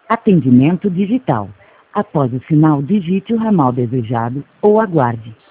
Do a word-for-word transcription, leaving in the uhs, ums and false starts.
Atendimento digital. Após o sinal, digite o ramal desejado ou aguarde.